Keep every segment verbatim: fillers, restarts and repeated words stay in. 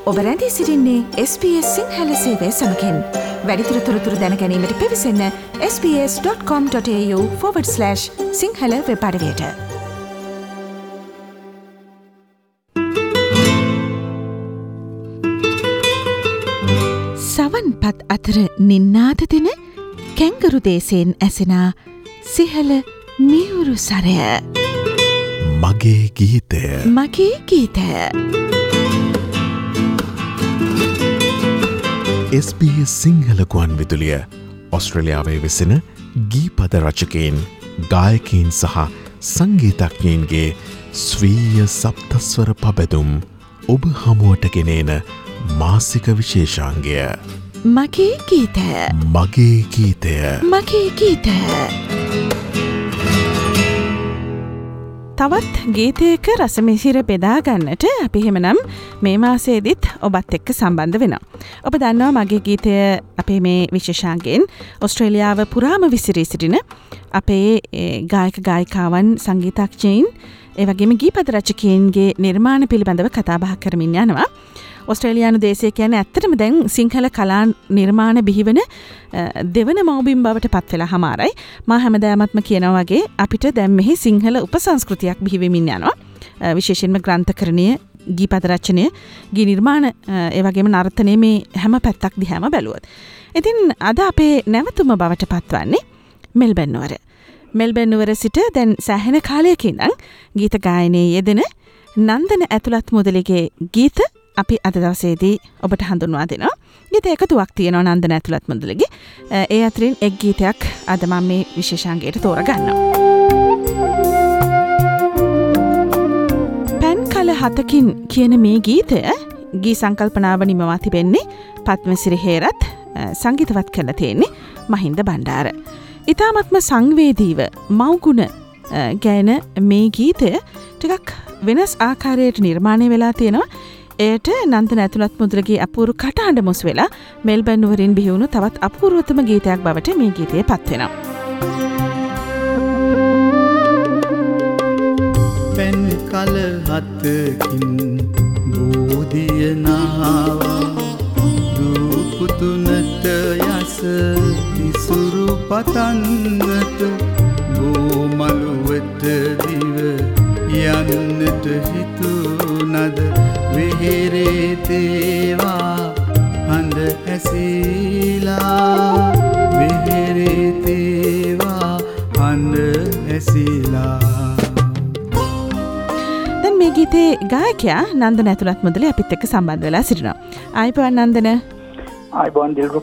ඔබ රැඳී සිටින්නේ එස් බී එස් සිංහල සේවය සමගින්. වැඩිදුර තොරතුරු දැන ගැනීමට පිවිසන්න S B S dot com dot AU forward slash Sinhala web අඩවියට. සවන්පත් අතර නින්නාද දෙන කැංගරු දේශයෙන් ඇසෙනා සිහල මියුරු සරය. මගේ ගීතය මගේ ගීතය. එස් බී එස් සිංහල ගුවන් විදුලිය ඔස්ට්‍රේලියාවේ වෙසෙන ගීපද රචකයින් ගායකයින් සහ සංගීතඥයින්ගේ ස්වීය සප්තස්වර පබැදුම් ඔබ හමුවට ගෙනේන මාසික විශේෂාංගය. මගේ ගීතය මගේ ගීතය මගේ ගීතය. තවත් ගීතයක රසමිසිර බෙදා ගන්නට අපි එහෙමනම් මේ මාසයේදීත් ඔබත් එක්ක සම්බන්ධ වෙනවා. ඔබ දන්නවා මගේ ගීතය අපේ මේ විශේෂාංගයෙන් ඔස්ට්‍රේලියාව පුරාම විසිරී සිටින අපේ ගායක ගායිකාවන් සංගීතඥයින් ඒ වගේම ගීපද රචකයින්ගේ නිර්මාණ පිළිබඳව කතා බහ කරමින් යනවා. ඔස්ට්‍රේලියානු දේශය කියන්නේ ඇත්තටම දැන් සිංහල කලා නිර්මාණ බිහිවන දෙවන මව්බිම් බවට පත් වෙලා හමාරයි. මා හැමදාමත්ම කියනවා වගේ අපිට දැන් මෙහි සිංහල උපසංස්කෘතියක් බිහි වෙමින් යනවා. විශේෂයෙන්ම ග්‍රන්ථකරණය, ගීපද රචනය, ගී නිර්මාණ ඒ වගේම නර්තනයේ මේ හැම පැත්තක් දිහාම බැලුවොත්. ඉතින් අද අපේ නැවතුම බවට පත්වන්නේ මෙල්බන් නුවර. මෙල්බන් නුවර සිට දැන් සෑහෙන කාලයක ඉඳන් ගීත ගායනයේ යෙදෙන නන්දන ඇතුළත් මුදලිගේ ගීත අපි අද දවසේදී ඔබට හඳුන්වා දෙනවා. ගීත එකතුවක් තියෙනවා නන්දන ඇතුළත් මුදලිගේ. ඒ අතරින් එක් ගීතයක් අද මම මේ විශේෂාංගයට තෝරගන්නවා. පැන් කල හතකින් කියන මේ ගීතය ගී සංකල්පනාව නිමවා තිබෙන්නේ පද්මසිරි හේරත්, සංගීතවත් කරලා තියෙන්නේ මහින්ද බණ්ඩාර. ඉතාමත්ම සංවේදීව මව්ගුණ ගැන මේ ගීතය ටිකක් වෙනස් ආකාරයට නිර්මාණය වෙලා තියෙනවා. එයට නන්දන ඇතුළත් මුදලගේ අපූරු කටහඬ මුස් වෙලා මෙල්බන් නුවරින් බිහිවුණු තවත් අපූර්වතම ගීතයක් බවට මේ ගීතය පත් වෙනවා. පැන් කල හතකින් බෝධිය නාවා දූපුතුනට යස ඉසුරු පතන්නට බෝමළුවට දිව යන්නට හිතුනද විහිරේ තේවා හඳ ඇසිලා විහිරේ තේවා හඳ ඇසිලා. දැන් මේ ගීතේ ගායකයා නන්දන ඇතුළත් මුදලි අපිත් එක්ක සම්බන්ධ වෙලා සිටිනවා. ආයිබෝන් නන්දන. ආයිබෝන් දිල්රුක්.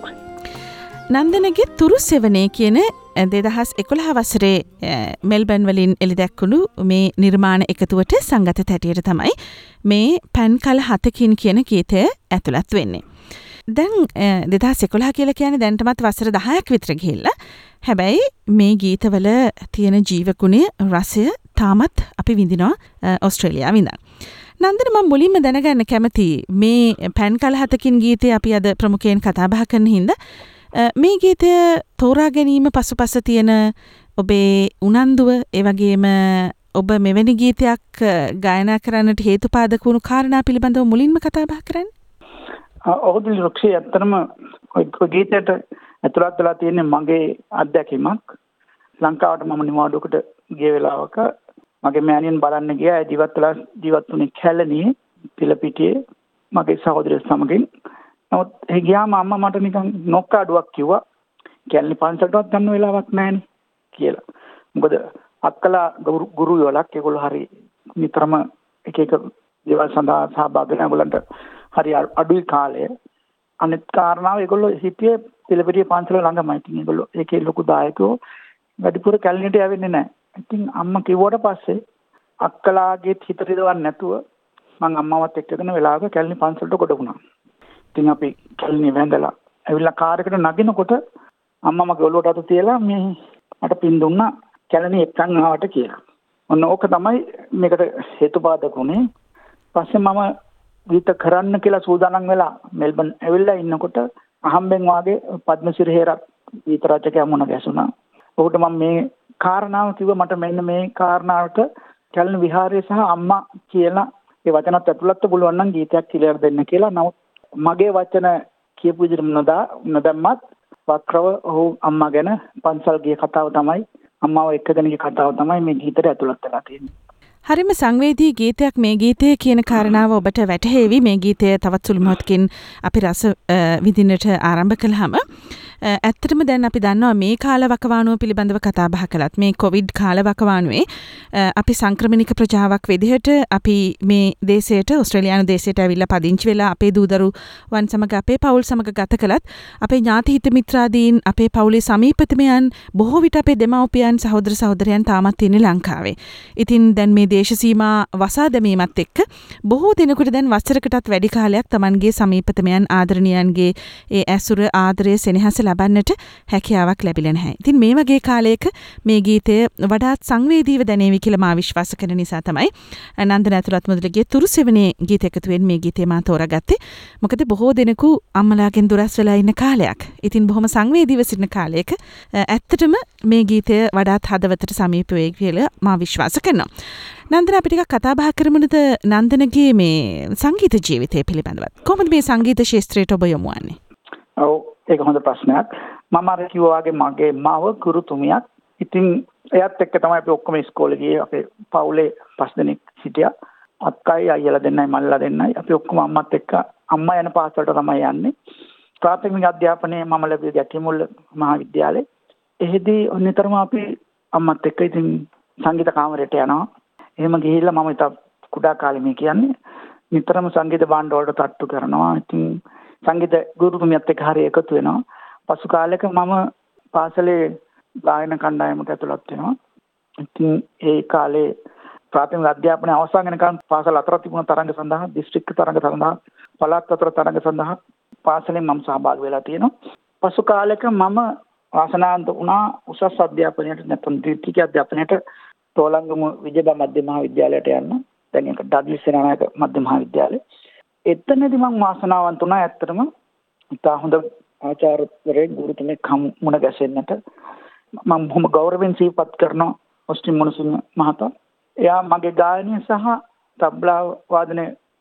නන්දනගේ තුරු සෙවනේ කියන දෙදහස් එකොළහ වසරේ මෙල්බන් වලින් එළිදැක්වුණු මේ නිර්මාණ එකතුවට සංගත තැටියට තමයි මේ පැන් කල හතකින් කියන ගීතය ඇතුළත් වෙන්නේ. දැන් දෙදහස් එකොළහ කියලා කියන්නේ දැන්ටමත් වසර දහයක් විතර ගිහිල්ලා. හැබැයි මේ ගීතවල තියෙන ජීවගුණය, රසය තාමත් අපි විඳිනවා ඔස්ට්‍රේලියාවේ ඉඳන්. නන්දන මම මුලින්ම දැනගන්න කැමතියි මේ පැන් කල හතකින් ගීතය අපි අද ප්‍රමුඛයෙන් කතා බහ කරන හින්දා මේ ගීතය තෝරා ගැනීම පසුපස තියෙන ඔබේ උනන්දුව, ඒ වගේම ඔබ මෙවැනි ගීතයක් ගායනා කරන්නට හේතුපාදක වුණු කාරණා පිළිබඳව මුලින්ම කතා බහ කරන්න. ඔහුදුලි රුක්ෂි ඇත්තටම ඔය ගීතයට ඇතුළත් වෙලා තියෙන මගේ අත්දැකීමක්. ලංකාවට මම නිවාඩුවකට ගිය වෙලාවක මගේ මෑණියන් බලන්න ගියා. ජීවත් වෙලා ජීවත් වුණේ කැලණියේ පිළපිටියේ මගේ සහෝදරය සමගින්. නමුත් ඒ ගියාම අම්මා මට නිකන් නොක්කාඩුවක් කිව්වා. කැලණි පන්සලටවත් යන්න වෙලාවක් නැහැනේ කියලා. මොකද අක්කලා ගුරු යෝලක් ඒගොල්ලෝ හරි නිතරම එක එක දේවල් සඳහා සහභාගී වෙන ඒගොල්ලන්ට හරි අඩුයි කාලය. අනිත් කාරණාව ඒගොල්ලෝ හිටියේ පිළපිටිය පන්සල ළඟමයි. ඉතින් ඒගොල්ලෝ ඒකේ ලොකු දායකයෝ වැඩිපුර කැලණියට යවෙන්නේ නැහැ. ඉතින් අම්මා කිව්වට පස්සේ අක්කලාගේ හිත රිදවන්න නැතුව මම අම්මාවත් එක්කගෙන වෙලාවක කැලණි පන්සලට ගොඩ වුණා. ඉතින් අපි කැලණි වැඳලා ඇවිල්ලා කාර් එකට නගිනකොට අම්මා මගේ ඔළුවට අත තියලා මේ මට පින් දුන්නා කැලණි එක්කන් ආවට කියලා. ඔන්න ඕක තමයි මේකට හේතුපාදක වුණේ. පස්සේ මම ගීත කරන්න කියලා සූදානම් වෙලා මෙල්බන් ඇවිල්ලා ඉන්නකොට අහම්බෙන් වාගේ පද්මසිරි හේරත් ගීත රචකයා මුණ ගැසුණා. ඔහුට මම මේ කාරණාව කිව්ව මට මෙන්න මේ කාරණාවට කැලණි විහාරය සහ අම්මා කියලා ඒ වචනත් ඇතුළත් පුළුවන් නම් ගීතයක් කියලා දෙන්න කියලා. නමුත් මගේ වචන කියපු විදිහට නොදා නොදැම්මත් වක්‍රව ඔහු අම්මා ගැන පන්සල් ගිය කතාව තමයි අම්මාව එක්කගෙන ගිය කතාව තමයි මේ ගීතයට ඇතුළත් වෙලා තියෙන්නේ. හරිම සංවේදී ගීතයක් මේ ගීතය කියන කාරණාව ඔබට වැටහෙවි. මේ ගීතය තවත් සුළු මොහොතකින් අපි රස විඳින්නට ආරම්භ කළාම ඇත්තටම දැන් අපි දන්නවා මේ කාලවකවානුව පිළිබඳව කතා බහ කළත් මේ කොවිඩ් කාලවකවානුවේ අපි සංක්‍රමණික ප්‍රජාවක් විදිහට අපි මේ දේශයට ඕස්ට්‍රේලියානු දේශයට ඇවිල්ලා පදිංචි වෙලා අපේ දූදරුවන් සමග අපේ පවුල් සමග ගත කළත් අපේ ඥාති හිත මිත්‍රාදීන් අපේ පවුලේ සමීපතමයන් බොහෝ විට අපේ දෙමව්පියන් සහෝදර සහෝදරයන් තාමත් ඉන්නේ ලංකාවේ. ඉතින් දැන් මේ දේශ සීමා වසා දැමීමත් එක්ක බොහෝ දිනකට දැන් වසරකටත් වැඩි කාලයක් Tamanගේ සමීපතමයන් ආදරණීයන්ගේ ඒ ඇසුර ආදරය සෙනෙහස ලබන්නට හැකියාවක් ලැබිලා නැහැ. ඉතින් මේ වගේ කාලයක මේ ගීතය වඩාත් සංවේදීව දැනේවි කියලා මා විශ්වාස කරන නිසා තමයි නන්දන ඇතුළත් මුදලගේ තුරුසෙවනේ ගීත එකතුවෙන් මේ ගීතය මා තෝරාගත්තේ. මොකද බොහෝ දෙනෙකු අම්මලාගෙන් දුරස් වෙලා ඉන්න කාලයක්. ඉතින් බොහොම සංවේදීව සිටින කාලයක ඇත්තටම මේ ගීතය වඩාත් හදවතට සමීප වෙයි කියලා මා විශ්වාස කරනවා. නන්දන අපි ටිකක් කතා බහ කරමුද නන්දනගේ මේ සංගීත ජීවිතය පිළිබඳව. කොහොමද මේ සංගීත ශාස්ත්‍රයට ඔබ යොමු වන්නේ? ඔව් ඒක හොඳ ප්‍රශ්නයක්. මම අර කිව්වා වගේ මගේ මාව ගුරුතුමියක්. ඉතින් එයාත් එක්ක තමයි අපි ඔක්කොම ඉස්කෝලේ ගියේ. අපේ පවුලේ පස් දෙනෙක් හිටියා. අක්කයි අයියලා දෙන්නයි මල්ලා දෙන්නයි. අපි ඔක්කොම අම්මත් එක්ක අම්මා යන පාසලට තමයි යන්නේ. ප්‍රාථමික අධ්‍යාපනයේ මම ලැබුවේ ගැටිමුල්ල මහාවිද්‍යාලේ. එහෙදී නිතරම අපි අම්මත් එක්ක ඉතින් සංගීත කාමරයට යනවා. එහෙම ගිහිල්ලා මම ඉත කුඩා කාලේ මේ කියන්නේ නිතරම සංගීත භාණ්ඩ වලට තට්ටු කරනවා. ඉතින් සංගීත ගුරුතුමියත් එක්ක හරිය එකතු වෙනවා. පසු කාලයක මම පාසලේ ගායන කණ්ඩායමකට ඇතුළත් වෙනවා. ඉතින් ඒ කාලේ ප්‍රාථමික අධ්‍යාපනය අවසන් වෙනකන් පාසල අතර තිබුණ තරඟ සඳහා දිස්ත්‍රික්ක තරඟ සඳහා පළාත් අතර තරඟ සඳහා පාසලෙන් මම සහභාගී වෙලා තියෙනවා. පසු කාලයක මම වාසනාවන්ත වුණා උසස් අධ්‍යාපනයට නැත්නම් ද්විතීයික අධ්‍යාපනයට තෝලංගම විජයබා මධ්‍ය මහාවිද්‍යාලයට යන්න. දැන් ඒක ඩග්ලස් සේනානායක මධ්‍ය මහාවිද්‍යාලය. එතනදී මම වාසනාවන්ත වුණා ඇත්තටම ඉතා හොඳ ආචාර්යවරයෙක් ගුරුතුමෙක් හමුණ ගැසෙන්නට. මම බොහොම ගෞරවයෙන් සිහිපත් කරනවා ඔස්ටින් මොනසිංහ මහතා. එයා මගේ ගායනය සහ තබ්ලා වාදනය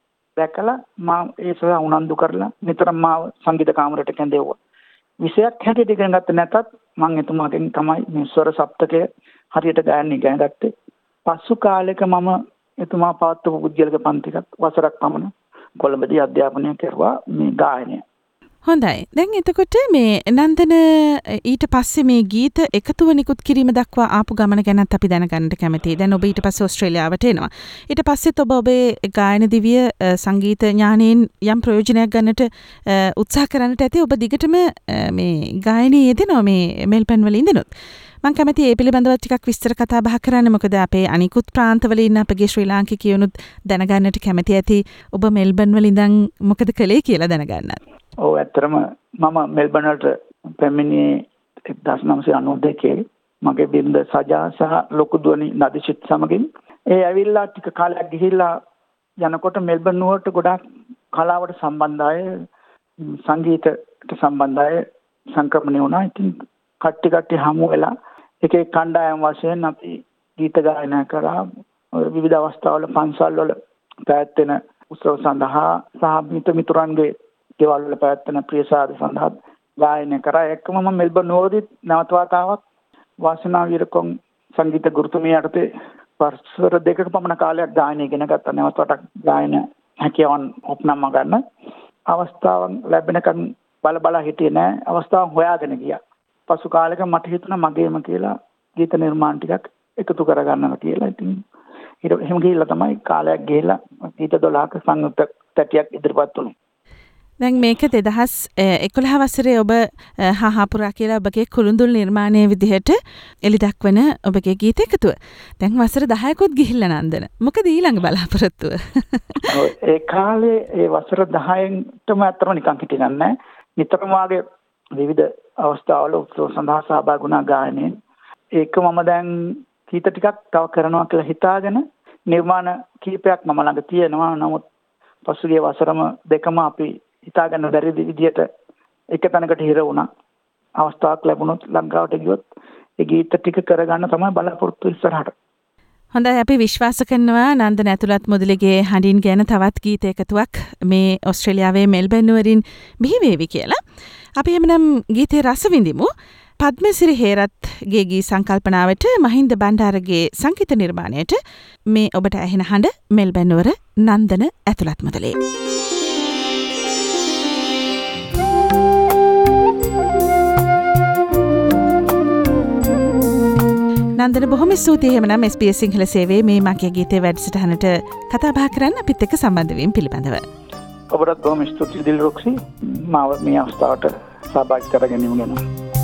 දැකලා මම ඒ සඳහා උනන්දු කරලා නිතරම මාව සංගීත කාමරයට කැඳෙව්වා. විෂයක් හැටියට ඉගෙන ගත්තේ නැතත් මම එතුමාගෙන් තමයි මේ ස්වර සප්තකය හරියට ගායන ඉගෙන ගත්තේ. පසු කාලෙක මම එතුමා පවත්වපු පුද්ගලික පන්තිකත් වසරක් පමණ කොළඹදී අධ්‍යාපනය කරුවා මේ ගායනය. හොඳයි. දැන් එතකොට මේ නන්දන ඊට පස්සේ මේ ගීත එකතුව නිකුත් කිරීම දක්වා ආපු ගමන ගැනත් අපි දැනගන්නට කැමතියි. දැන් ඔබ ඊට පස්සේ ඕස්ට්‍රේලියාවට එනවා. ඊට පස්සෙත් ඔබ ඔබේ ගායන දිවිය සංගීත ඥානයෙන් යම් ප්‍රයෝජනයක් ගන්නට උත්සාහ කරන්නට ඇති. ඔබ දිගටම මේ ගායනයේ යෙදෙනවා මේ මෙල්බන් වල ඉඳනොත්. මම කැමති ඒ පිළිබඳව ටිකක් විස්තර කතා බහ කරන්න. මොකද අපේ අනිකුත් ප්‍රාන්තවල ඉන්න අපගේ ශ්‍රී ලාංකිකයනුත් දැනගන්නට කැමති ඇති ඔබ මෙල්බන් වල ඉඳන් මොකද කළේ කියලා දැනගන්නත්. ඔව් ඇත්තටම මම මෙල්බන් වලට පැමිණියේ එක්දාස් නවසිය අනූ දෙකේ මගේ බිරිඳ සජා සහ ලොකු දුවනි නදිෂිත් සමගින්. ඒ ඇවිල්ලා ටික කාලයක් ගිහිල්ලා යනකොට මෙල්බන් නුවරට ගොඩාක් කලාවට සම්බන්ධ අය සංගීතයට සම්බන්ධ අය සංක්‍රමණය වුණා. ඉතින් කට්ටි කට්ටි හමු වෙලා එක එක කණ්ඩායම් වශයෙන් අපි ගීත ගායනා කරා. විවිධ අවස්ථාවල පන්සල් වල පැවැත්වෙන උත්සව සඳහා සහ මිත මිතුරන්ගේ ගෙවල් වල පැවැත්වෙන ප්‍රියසාද සඳහා ගායනා කරා. එක්කම මම මෙල්බන් නුවරදී නැවත වතාවක් වාසනා විරකොන් සංගීත ගුරුතුමිය යටතේ වසර දෙකක පමණ කාලයක් ගායනය ඉගෙන ගත්තා. නැවත වටක් ගායන හැකියාවන් උපනම ගන්න අවස්ථාවක් ලැබෙනකන් බල බල හිටියේ නෑ. අවස්ථාවක් හොයාගෙන ගියා. පසු කාලෙක මට හිතුණා මගේම කියලා ගීත නිර්මාණ ටිකක් එකතු කරගන්නවා කියලා. ඉතින් ඊට එහෙම ගිහිල්ලා තමයි කාලයක් ගිහිල්ලා ගීත දොළහක සංයුක්ත තැටියක් ඉදිරිපත් වුණේ. දැන් මේක දෙදහස් එකොළහ වසරේ ඔබ හාහාපුරා කියලා ඔබගේ කුළුඳුල් නිර්මාණයේ විදිහට එලි දක්වන ඔබගේ ගීත එකතුව. දැන් වසර දහයකුත් ගිහිල්ලා නන්දන. මොකද ඊළඟ බලාපොරොත්තුව? ඒ කාලේ ඒ වසර දහයෙන්ටම අතරම නිකන් හිටියේ නැහැ. නිතරම වාගේ විවිධ අවස්ථාවල උත්සව සඳහා සහභාගී වුණා ගායනයෙන්. ඒක මම දැන් ගීත ටිකක් තව කරනවා කියලා හිතාගෙන නිර්මාණ කීපයක් මම ළඟ තියෙනවා. නමුත් පසුගිය වසරම දෙකම අපි හිතාගන්න බැරි විදියට එක තැනකට හිර වුණා. අවස්ථාවක් ලැබුණොත් ලංකාවට ගියොත් ඒ ගීත ටික කරගන්න තමයි බලාපොරොත්තු ඉස්සරහට. හොඳයි අපි විශ්වාස කරනවා නන්දන ඇතුළත් මුදලිගේ හඬින් ගැන තවත් ගීත එකතුවක් මේ ඔස්ට්‍රේලියාවේ මෙල්බර්න් නුවරින් බිහිවේවි කියලා. අපි එමනම් ගීතේ රස විඳිමු. පද්මසිරි හේරත්ගේ ගී සංකල්පනාවට මහින්ද බණ්ඩාරගේ සංගීත නිර්මාණයට මේ ඔබට ඇහෙන හඬ මෙල්බර්න් නුවර නන්දන ඇතුළත් මුදලේ. නන්දන බොහොම ස්තුතියි එහෙමනම් එස් බී එස් සිංහල සේවයේ මේ මගේ ගීතේ වැඩසටහනට කතා බහ කරන්න අපිත් එක්ක සම්බන්ධ වීම පිළිබඳව. ඔබට බොහොම ස්තුතියි දිල්රුක්සි මාව මේ අවස්ථාවට සහභාගී කර ගැනීම ගැන.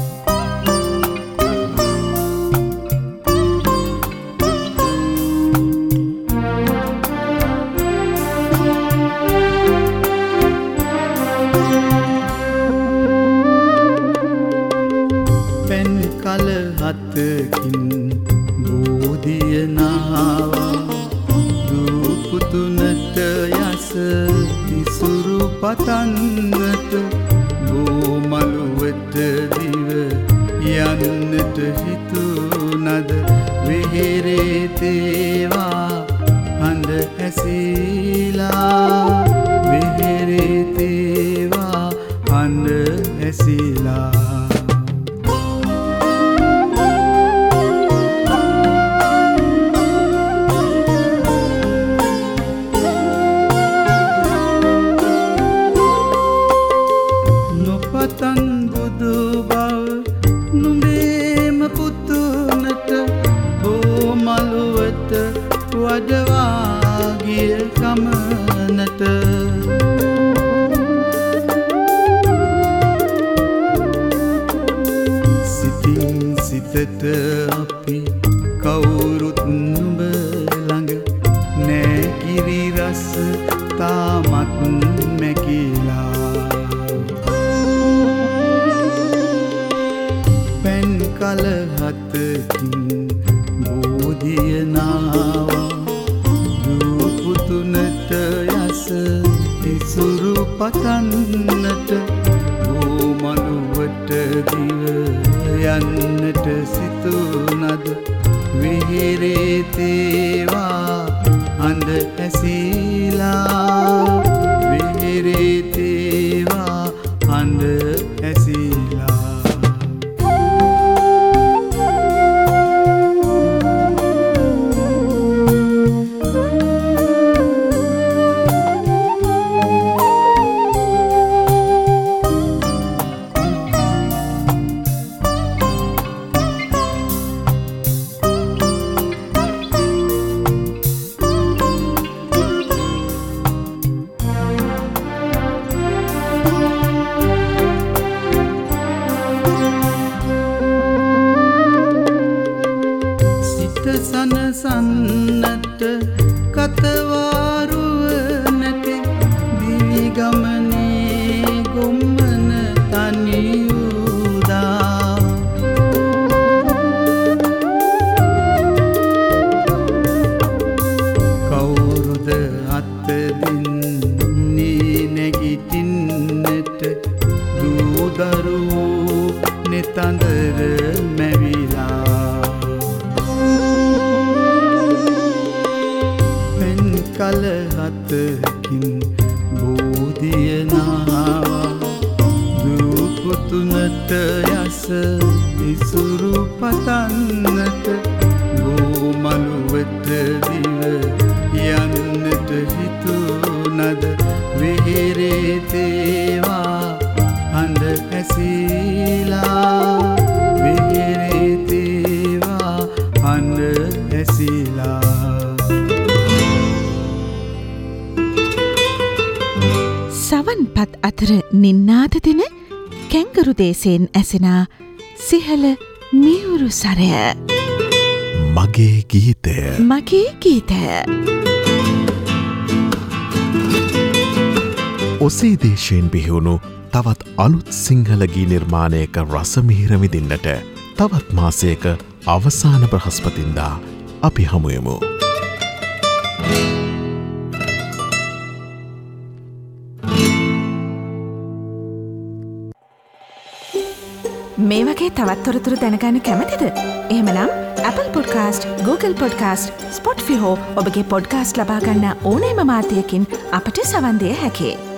පෙන් කල හතකින් බෝධිය නාවා දූපුතුනට යස ඉසුරු පතන්නට ගෝමළුවට දිව යන්නට හිතුනද විහෙරේ තේවා හඳ ඇසිලා විහෙරේ තේවා හඳ ඇසිලා වඩවාගිය ගමනට සිතින් සිතට අපි කවුරුත් නුඹ ළඟ නෑකිරි රස තාමත් මැකිලා පැන් කල හතකින් බෝධිය නාවා දූපුතුනට යස ඉසුරු පතන්නට ගෝමළුවට දිව යන්නට සිතුනද විහිරේ තේවා හඳ ඇසිලා විහිරේ තේවා හඳ ඇසිලා සනසන්නට කතවාරුව නැති දිවි ගමනේ ගොම්මන තනියුදා කවුරුද අත්දින්නේ නැගිටින්නට දූදරුවෝ නෙතඳර මැවිලා කල හතකින් බෝධිය නාවා දූපුතුනට යස ඉසුරු පතන්නට ගෝමළුවට දිව යන්නට හිතුනද විහිරේ තේවා හඳ ඇසිලා විහිරේ තේවා හඳ ඇසිලා සවන්පත් අතර නින්නාද දෙන කැංගරු දේශයෙන් ඇසෙනා සිහල මියුරු සරය මගේ ගීතය මගේ ගීතය ඔසේ දේශයෙන් බිහිවුණු තවත් අලුත් සිංහලගී නිර්මාණයක රසමිහිර විදින්නට තවත් මාසයක අවසාන බ්‍රහස්පතින්දා අපි හමුයමු. මේ වගේ තවත් තොරතුරු දැනගන්න කැමතිද? එහෙමනම් Apple Podcast, Google Podcast, Spotify හෝ ඔබගේ පොඩ්කාස්ට් ලබා ගන්න ඕනෑම මාධ්‍යයකින් අපට සවන් දිය හැකියි.